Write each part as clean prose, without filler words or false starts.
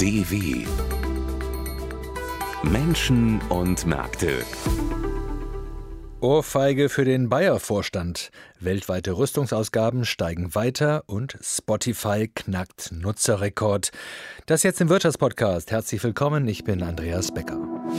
DW Menschen und Märkte. Ohrfeige für den Bayer-Vorstand. Weltweite Rüstungsausgaben steigen weiter und Spotify knackt Nutzerrekord. Das jetzt im Wirtschaftspodcast. Herzlich willkommen, ich bin Andreas Becker.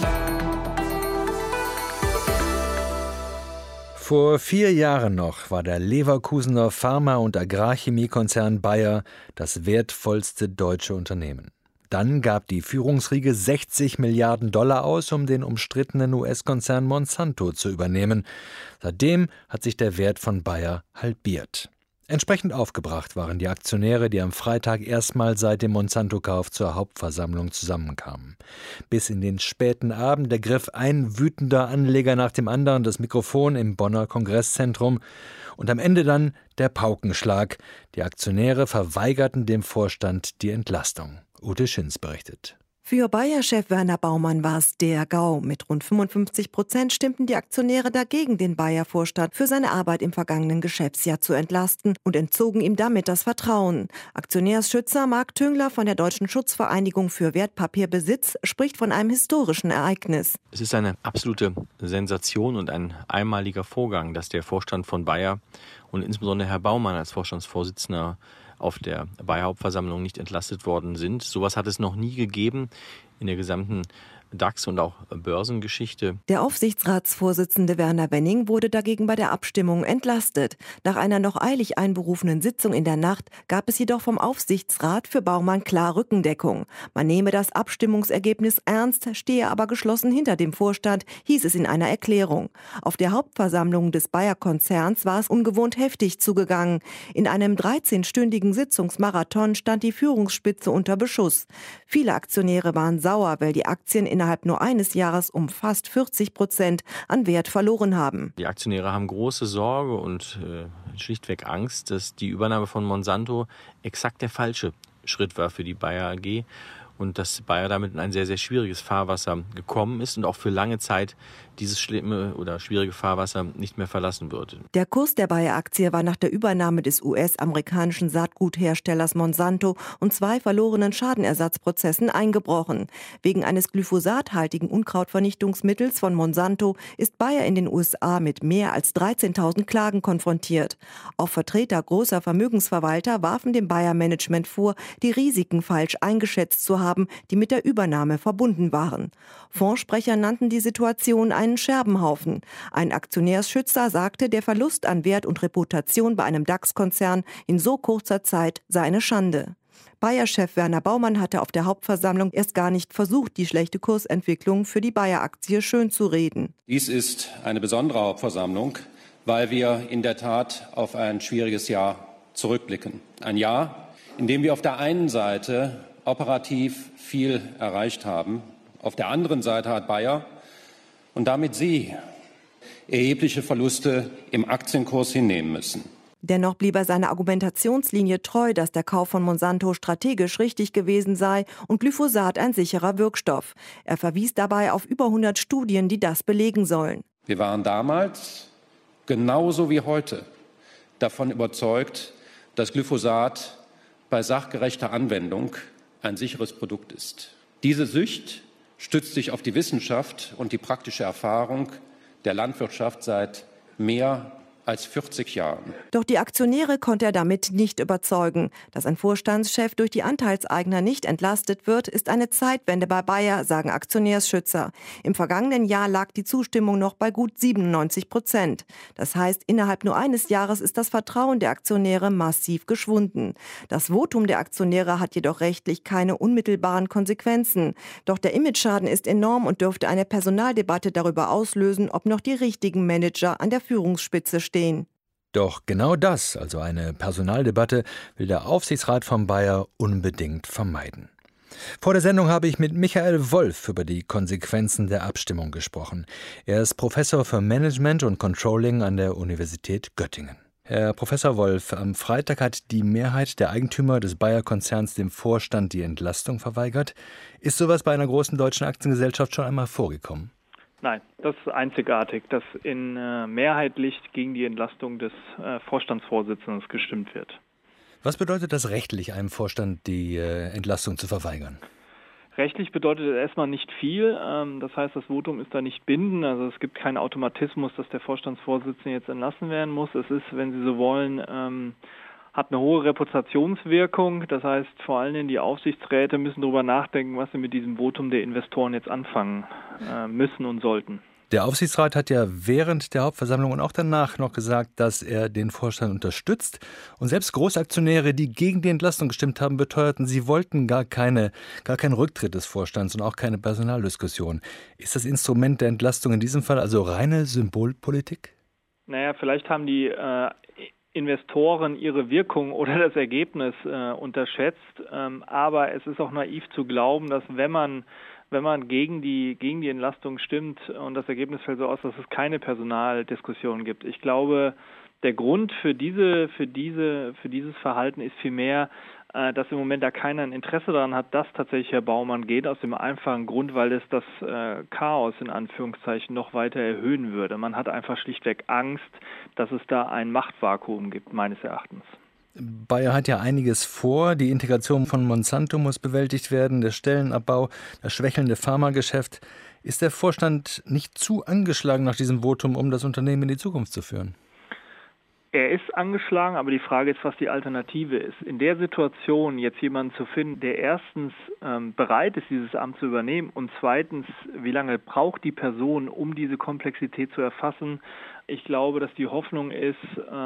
Vor 4 Jahren noch war der Leverkusener Pharma- und Agrarchemiekonzern Bayer das wertvollste deutsche Unternehmen. Dann gab die Führungsriege $60 Milliarden aus, um den umstrittenen US-Konzern Monsanto zu übernehmen. Seitdem hat sich der Wert von Bayer halbiert. Entsprechend aufgebracht waren die Aktionäre, die am Freitag erstmal seit dem Monsanto-Kauf zur Hauptversammlung zusammenkamen. Bis in den späten Abend ergriff ein wütender Anleger nach dem anderen das Mikrofon im Bonner Kongresszentrum und am Ende dann der Paukenschlag. Die Aktionäre verweigerten dem Vorstand die Entlastung. Ute Schins berichtet. Für Bayer-Chef Werner Baumann war es der GAU. Mit rund 55% stimmten die Aktionäre dagegen, den Bayer-Vorstand für seine Arbeit im vergangenen Geschäftsjahr zu entlasten und entzogen ihm damit das Vertrauen. Aktionärsschützer Marc Tüngler von der Deutschen Schutzvereinigung für Wertpapierbesitz spricht von einem historischen Ereignis. Es ist eine absolute Sensation und ein einmaliger Vorgang, dass der Vorstand von Bayer und insbesondere Herr Baumann als Vorstandsvorsitzender auf der Bayer-Hauptversammlung nicht entlastet worden sind. Sowas hat es noch nie gegeben in der gesamten DAX- und auch Börsengeschichte. Der Aufsichtsratsvorsitzende Werner Wenning wurde dagegen bei der Abstimmung entlastet. Nach einer noch eilig einberufenen Sitzung in der Nacht gab es jedoch vom Aufsichtsrat für Baumann klar Rückendeckung. Man nehme das Abstimmungsergebnis ernst, stehe aber geschlossen hinter dem Vorstand, hieß es in einer Erklärung. Auf der Hauptversammlung des Bayer-Konzerns war es ungewohnt heftig zugegangen. In einem 13-stündigen Sitzungsmarathon stand die Führungsspitze unter Beschuss. Viele Aktionäre waren sauer, weil die Aktien innerhalb nur eines Jahres um fast 40% an Wert verloren haben. Die Aktionäre haben große Sorge und schlichtweg Angst, dass die Übernahme von Monsanto exakt der falsche Schritt war für die Bayer AG und dass Bayer damit in ein sehr, sehr schwieriges Fahrwasser gekommen ist und auch für lange Zeit dieses schlimme oder schwierige Fahrwasser nicht mehr verlassen wird. Der Kurs der Bayer-Aktie war nach der Übernahme des US-amerikanischen Saatgutherstellers Monsanto und 2 verlorenen Schadenersatzprozessen eingebrochen. Wegen eines glyphosathaltigen Unkrautvernichtungsmittels von Monsanto ist Bayer in den USA mit mehr als 13.000 Klagen konfrontiert. Auch Vertreter großer Vermögensverwalter warfen dem Bayer-Management vor, die Risiken falsch eingeschätzt zu haben, die mit der Übernahme verbunden waren. Fondssprecher nannten die Situation einen Scherbenhaufen. Ein Aktionärsschützer sagte, der Verlust an Wert und Reputation bei einem DAX-Konzern in so kurzer Zeit sei eine Schande. Bayer-Chef Werner Baumann hatte auf der Hauptversammlung erst gar nicht versucht, die schlechte Kursentwicklung für die Bayer-Aktie schön zu reden. Dies ist eine besondere Hauptversammlung, weil wir in der Tat auf ein schwieriges Jahr zurückblicken. Ein Jahr, in dem wir auf der einen Seite operativ viel erreicht haben. Auf der anderen Seite hat Bayer und damit Sie erhebliche Verluste im Aktienkurs hinnehmen müssen. Dennoch blieb er seiner Argumentationslinie treu, dass der Kauf von Monsanto strategisch richtig gewesen sei und Glyphosat ein sicherer Wirkstoff. Er verwies dabei auf über 100 Studien, die das belegen sollen. Wir waren damals, genauso wie heute, davon überzeugt, dass Glyphosat bei sachgerechter Anwendung ein sicheres Produkt ist. Diese Sicht stützt sich auf die Wissenschaft und die praktische Erfahrung der Landwirtschaft seit mehr als 40 Jahren. Doch die Aktionäre konnte er damit nicht überzeugen. Dass ein Vorstandschef durch die Anteilseigner nicht entlastet wird, ist eine Zeitwende bei Bayer, sagen Aktionärsschützer. Im vergangenen Jahr lag die Zustimmung noch bei gut 97%. Das heißt, innerhalb nur eines Jahres ist das Vertrauen der Aktionäre massiv geschwunden. Das Votum der Aktionäre hat jedoch rechtlich keine unmittelbaren Konsequenzen. Doch der Imageschaden ist enorm und dürfte eine Personaldebatte darüber auslösen, ob noch die richtigen Manager an der Führungsspitze stehen. Doch genau das, also eine Personaldebatte, will der Aufsichtsrat von Bayer unbedingt vermeiden. Vor der Sendung habe ich mit Michael Wolf über die Konsequenzen der Abstimmung gesprochen. Er ist Professor für Management und Controlling an der Universität Göttingen. Herr Professor Wolf, am Freitag hat die Mehrheit der Eigentümer des Bayer-Konzerns dem Vorstand die Entlastung verweigert. Ist sowas bei einer großen deutschen Aktiengesellschaft schon einmal vorgekommen? Nein, das ist einzigartig, dass mehrheitlich gegen die Entlastung des Vorstandsvorsitzenden gestimmt wird. Was bedeutet das rechtlich, einem Vorstand die Entlastung zu verweigern? Rechtlich bedeutet es erstmal nicht viel. Das heißt, das Votum ist da nicht bindend. Also es gibt keinen Automatismus, dass der Vorstandsvorsitzende jetzt entlassen werden muss. Es ist, wenn Sie so wollen, hat eine hohe Reputationswirkung. Das heißt, vor allen Dingen die Aufsichtsräte müssen darüber nachdenken, was sie mit diesem Votum der Investoren jetzt anfangen müssen und sollten. Der Aufsichtsrat hat ja während der Hauptversammlung und auch danach noch gesagt, dass er den Vorstand unterstützt. Und selbst Großaktionäre, die gegen die Entlastung gestimmt haben, beteuerten, sie wollten gar keinen Rücktritt des Vorstands und auch keine Personaldiskussion. Ist das Instrument der Entlastung in diesem Fall also reine Symbolpolitik? Naja, vielleicht haben die Investoren ihre Wirkung oder das Ergebnis unterschätzt. Aber es ist auch naiv zu glauben, dass wenn man gegen die Entlastung stimmt und das Ergebnis fällt so aus, dass es keine Personaldiskussion gibt. Ich glaube, der Grund für dieses Verhalten ist vielmehr, dass im Moment da keiner ein Interesse daran hat, dass tatsächlich Herr Baumann geht, aus dem einfachen Grund, weil es das Chaos in Anführungszeichen noch weiter erhöhen würde. Man hat einfach schlichtweg Angst, dass es da ein Machtvakuum gibt, meines Erachtens. Bayer hat ja einiges vor. Die Integration von Monsanto muss bewältigt werden, der Stellenabbau, das schwächelnde Pharmageschäft. Ist der Vorstand nicht zu angeschlagen nach diesem Votum, um das Unternehmen in die Zukunft zu führen? Er ist angeschlagen, aber die Frage ist, was die Alternative ist. In der Situation jetzt jemanden zu finden, der erstens bereit ist, dieses Amt zu übernehmen und zweitens, wie lange braucht die Person, um diese Komplexität zu erfassen? Ich glaube, dass die Hoffnung ist,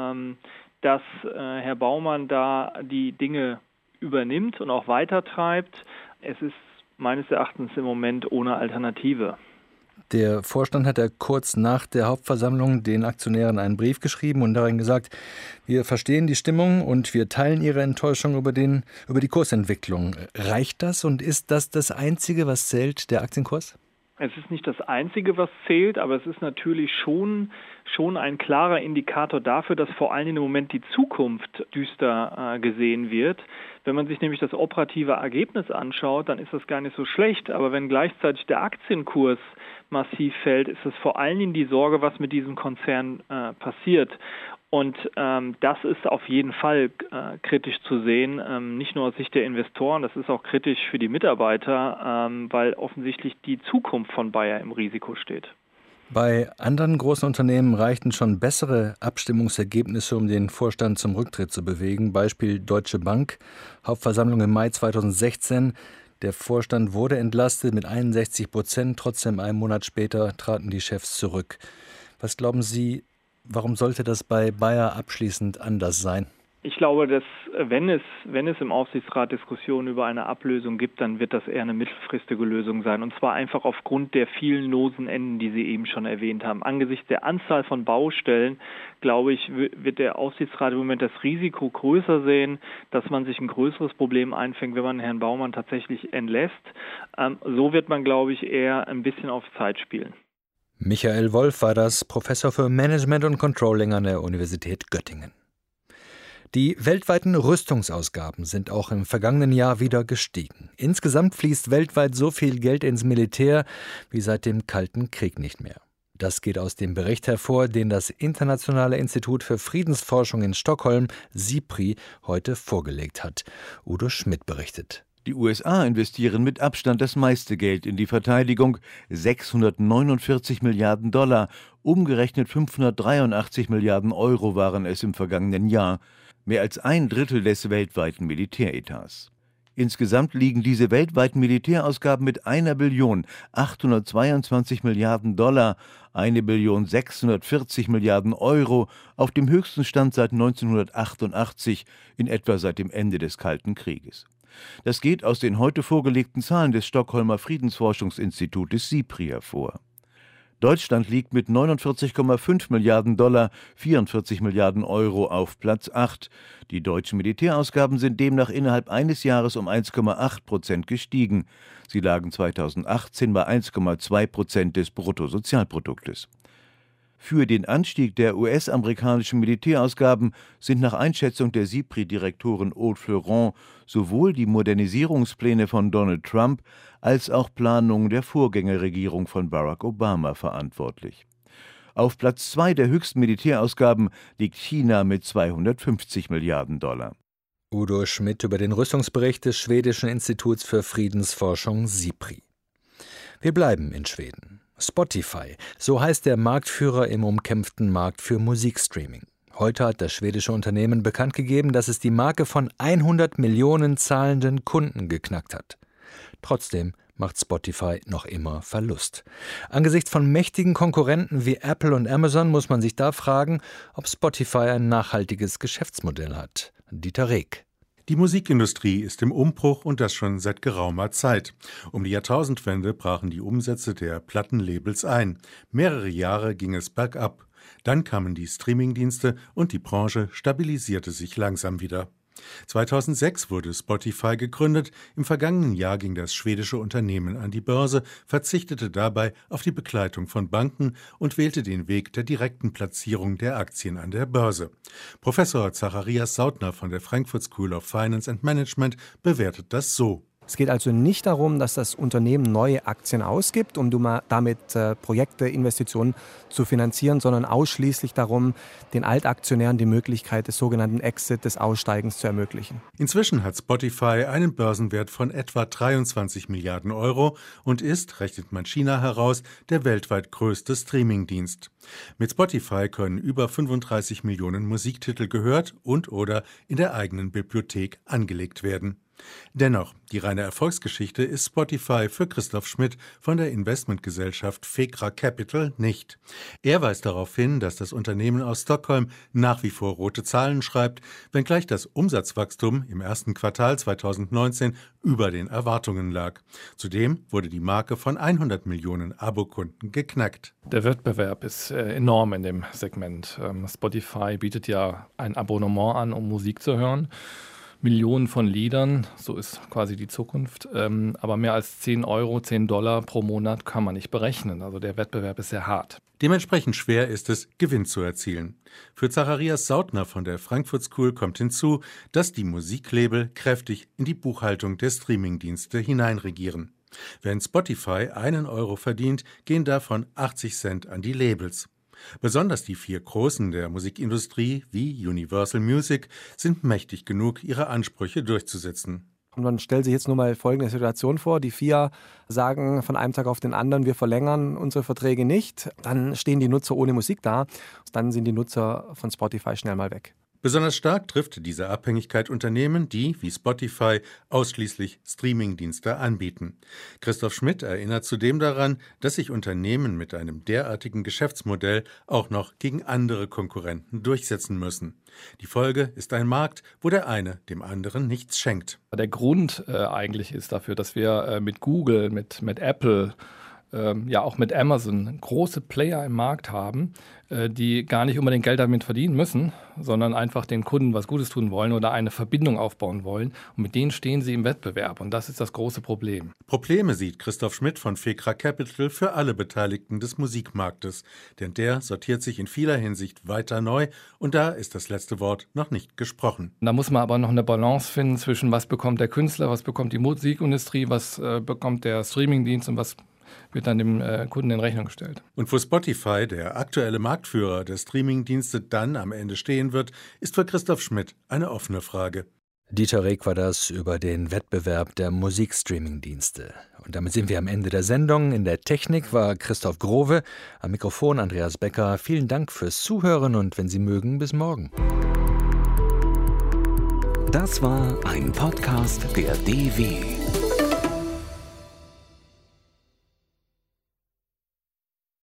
dass Herr Baumann da die Dinge übernimmt und auch weitertreibt. Es ist meines Erachtens im Moment ohne Alternative. Der Vorstand hat ja kurz nach der Hauptversammlung den Aktionären einen Brief geschrieben und darin gesagt, wir verstehen die Stimmung und wir teilen ihre Enttäuschung über die Kursentwicklung. Reicht das und ist das das Einzige, was zählt, der Aktienkurs? Es ist nicht das Einzige, was zählt, aber es ist natürlich schon ein klarer Indikator dafür, dass vor allen Dingen im Moment die Zukunft düster gesehen wird. Wenn man sich nämlich das operative Ergebnis anschaut, dann ist das gar nicht so schlecht. Aber wenn gleichzeitig der Aktienkurs massiv fällt, ist es vor allen Dingen die Sorge, was mit diesem Konzern passiert. Und das ist auf jeden Fall kritisch zu sehen, nicht nur aus Sicht der Investoren, das ist auch kritisch für die Mitarbeiter, weil offensichtlich die Zukunft von Bayer im Risiko steht. Bei anderen großen Unternehmen reichten schon bessere Abstimmungsergebnisse, um den Vorstand zum Rücktritt zu bewegen. Beispiel Deutsche Bank, Hauptversammlung im Mai 2016. Der Vorstand wurde entlastet mit 61%. Trotzdem, einen Monat später traten die Chefs zurück. Was glauben Sie, warum sollte das bei Bayer abschließend anders sein? Ich glaube, dass wenn es im Aufsichtsrat Diskussionen über eine Ablösung gibt, dann wird das eher eine mittelfristige Lösung sein. Und zwar einfach aufgrund der vielen losen Enden, die Sie eben schon erwähnt haben. Angesichts der Anzahl von Baustellen, glaube ich, wird der Aufsichtsrat im Moment das Risiko größer sehen, dass man sich ein größeres Problem einfängt, wenn man Herrn Baumann tatsächlich entlässt. So wird man, glaube ich, eher ein bisschen auf Zeit spielen. Michael Wolf war das, Professor für Management und Controlling an der Universität Göttingen. Die weltweiten Rüstungsausgaben sind auch im vergangenen Jahr wieder gestiegen. Insgesamt fließt weltweit so viel Geld ins Militär wie seit dem Kalten Krieg nicht mehr. Das geht aus dem Bericht hervor, den das Internationale Institut für Friedensforschung in Stockholm, SIPRI, heute vorgelegt hat. Udo Schmidt berichtet. Die USA investieren mit Abstand das meiste Geld in die Verteidigung, 649 Milliarden $, umgerechnet 583 Milliarden Euro waren es im vergangenen Jahr, mehr als ein Drittel des weltweiten Militäretats. Insgesamt liegen diese weltweiten Militärausgaben mit 1.822 Milliarden $, 1.640 Milliarden Euro auf dem höchsten Stand seit 1988, in etwa seit dem Ende des Kalten Krieges. Das geht aus den heute vorgelegten Zahlen des Stockholmer Friedensforschungsinstitutes SIPRI hervor. Deutschland liegt mit 49,5 Milliarden $, 44 Milliarden Euro auf Platz 8. Die deutschen Militärausgaben sind demnach innerhalb eines Jahres um 1,8% gestiegen. Sie lagen 2018 bei 1,2% des Bruttosozialproduktes. Für den Anstieg der US-amerikanischen Militärausgaben sind nach Einschätzung der SIPRI-Direktorin Aude Fleuron sowohl die Modernisierungspläne von Donald Trump als auch Planungen der Vorgängerregierung von Barack Obama verantwortlich. Auf Platz 2 der höchsten Militärausgaben liegt China mit 250 Milliarden $. Udo Schmidt über den Rüstungsbericht des schwedischen Instituts für Friedensforschung SIPRI. Wir bleiben in Schweden. Spotify, so heißt der Marktführer im umkämpften Markt für Musikstreaming. Heute hat das schwedische Unternehmen bekannt gegeben, dass es die Marke von 100 Millionen zahlenden Kunden geknackt hat. Trotzdem macht Spotify noch immer Verlust. Angesichts von mächtigen Konkurrenten wie Apple und Amazon muss man sich da fragen, ob Spotify ein nachhaltiges Geschäftsmodell hat. Dieter Reg. Die Musikindustrie ist im Umbruch und das schon seit geraumer Zeit. Um die Jahrtausendwende brachen die Umsätze der Plattenlabels ein. Mehrere Jahre ging es bergab. Dann kamen die Streamingdienste und die Branche stabilisierte sich langsam wieder. 2006 wurde Spotify gegründet. Im vergangenen Jahr ging das schwedische Unternehmen an die Börse, verzichtete dabei auf die Begleitung von Banken und wählte den Weg der direkten Platzierung der Aktien an der Börse. Professor Zacharias Sautner von der Frankfurt School of Finance and Management bewertet das so. Es geht also nicht darum, dass das Unternehmen neue Aktien ausgibt, um damit Projekte, Investitionen zu finanzieren, sondern ausschließlich darum, den Altaktionären die Möglichkeit des sogenannten Exit, des Aussteigens zu ermöglichen. Inzwischen hat Spotify einen Börsenwert von etwa 23 Milliarden Euro und ist, rechnet man China heraus, der weltweit größte Streamingdienst. Mit Spotify können über 35 Millionen Musiktitel gehört und/oder in der eigenen Bibliothek angelegt werden. Dennoch, die reine Erfolgsgeschichte ist Spotify für Christoph Schmidt von der Investmentgesellschaft Fekra Capital nicht. Er weist darauf hin, dass das Unternehmen aus Stockholm nach wie vor rote Zahlen schreibt, wenngleich das Umsatzwachstum im ersten Quartal 2019 über den Erwartungen lag. Zudem wurde die Marke von 100 Millionen Abokunden geknackt. Der Wettbewerb ist enorm in dem Segment. Spotify bietet ja ein Abonnement an, um Musik zu hören. Millionen von Liedern, so ist quasi die Zukunft. Aber mehr als $10 pro Monat kann man nicht berechnen. Also der Wettbewerb ist sehr hart. Dementsprechend schwer ist es, Gewinn zu erzielen. Für Zacharias Sautner von der Frankfurt School kommt hinzu, dass die Musiklabel kräftig in die Buchhaltung der Streamingdienste hineinregieren. Wenn Spotify 1 Euro verdient, gehen davon 80 Cent an die Labels. Besonders die 4 Großen der Musikindustrie wie Universal Music sind mächtig genug, ihre Ansprüche durchzusetzen. Und man stellt sich jetzt nur mal folgende Situation vor. Die 4 sagen von einem Tag auf den anderen, wir verlängern unsere Verträge nicht. Dann stehen die Nutzer ohne Musik da. Dann sind die Nutzer von Spotify schnell mal weg. Besonders stark trifft diese Abhängigkeit Unternehmen, die, wie Spotify, ausschließlich Streamingdienste anbieten. Christoph Schmidt erinnert zudem daran, dass sich Unternehmen mit einem derartigen Geschäftsmodell auch noch gegen andere Konkurrenten durchsetzen müssen. Die Folge ist ein Markt, wo der eine dem anderen nichts schenkt. Der Grund eigentlich ist dafür, dass wir mit Google, mit Apple, ja auch mit Amazon große Player im Markt haben, die gar nicht unbedingt Geld damit verdienen müssen, sondern einfach den Kunden was Gutes tun wollen oder eine Verbindung aufbauen wollen. Und mit denen stehen sie im Wettbewerb. Und das ist das große Problem. Probleme sieht Christoph Schmidt von Fekra Capital für alle Beteiligten des Musikmarktes. Denn der sortiert sich in vieler Hinsicht weiter neu. Und da ist das letzte Wort noch nicht gesprochen. Da muss man aber noch eine Balance finden zwischen was bekommt der Künstler, was bekommt die Musikindustrie, was bekommt der Streamingdienst und was wird dann dem Kunden in Rechnung gestellt. Und wo Spotify, der aktuelle Marktführer der Streamingdienste, dann am Ende stehen wird, ist für Christoph Schmidt eine offene Frage. Dieter Reg war das über den Wettbewerb der Musikstreamingdienste. Und damit sind wir am Ende der Sendung. In der Technik war Christoph Growe, am Mikrofon Andreas Becker. Vielen Dank fürs Zuhören und wenn Sie mögen, bis morgen. Das war ein Podcast der DW.